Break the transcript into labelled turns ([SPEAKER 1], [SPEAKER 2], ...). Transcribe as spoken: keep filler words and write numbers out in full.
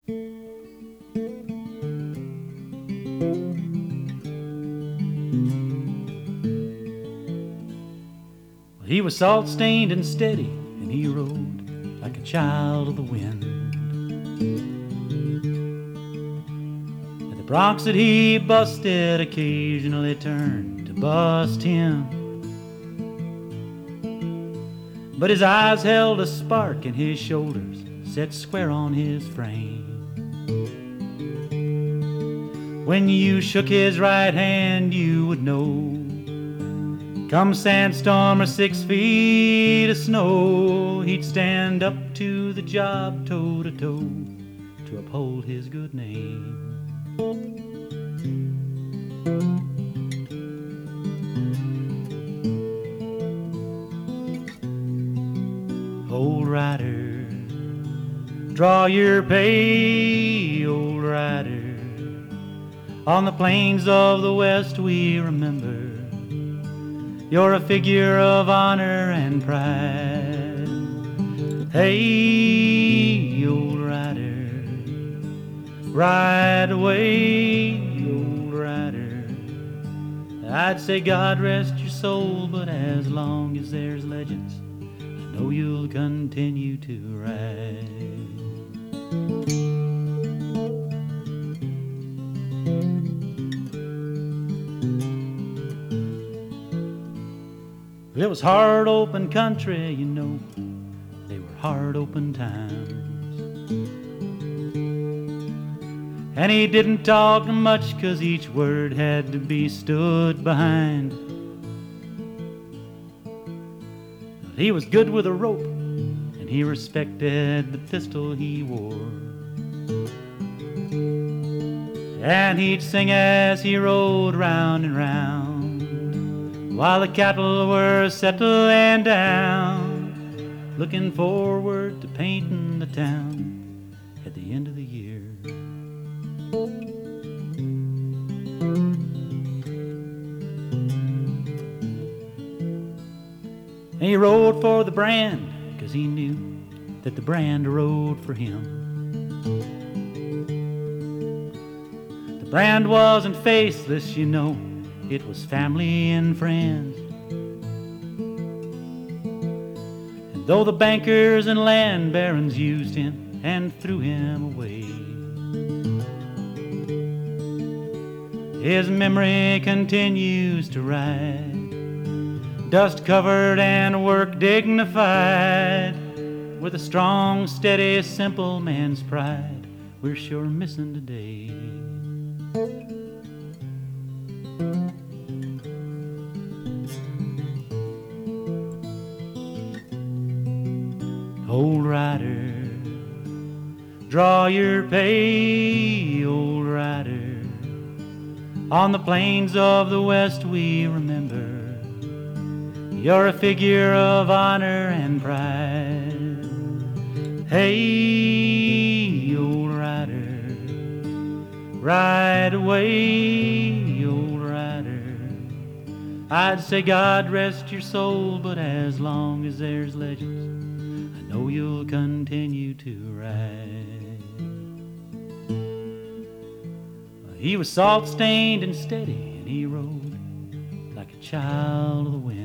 [SPEAKER 1] He was salt-stained and steady, and he rode like a child of the wind. And the broncs that he busted occasionally turned to bust him. But his eyes held a spark and his shoulders set square on his frame. When you shook his right hand, you would know. Come sandstorm or six feet of snow, he'd stand up to the job toe to toe to uphold his good name. Old rider, draw your pay, old rider. On the plains of the West we remember you're a figure of honor and pride. Hey, old rider, ride away, old rider. I'd say God rest your soul, but as long as there's legends, I know you'll continue to ride. It was hard open country, you know, they were hard open times. And he didn't talk much, 'cause each word had to be stood behind. But he was good with a rope, and he respected the pistol he wore. And he'd sing as he rode round and round, while the cattle were settling down, looking forward to painting the town at the end of the year. And he rode for the brand, 'cause he knew that the brand rode for him. The brand wasn't faceless, you know, it was family and friends. And though the bankers and land barons used him and threw him away, his memory continues to ride, dust covered and work dignified, with a strong, steady, simple man's pride we're sure missing today. Old rider, draw your pay, old rider. On the plains of the West we remember you're a figure of honor and pride. Hey, old rider, ride away, old rider. I'd say God rest your soul, but as long as there's legends, I know you'll continue to ride. He was salt-stained and steady, and he rode like a child of the wind.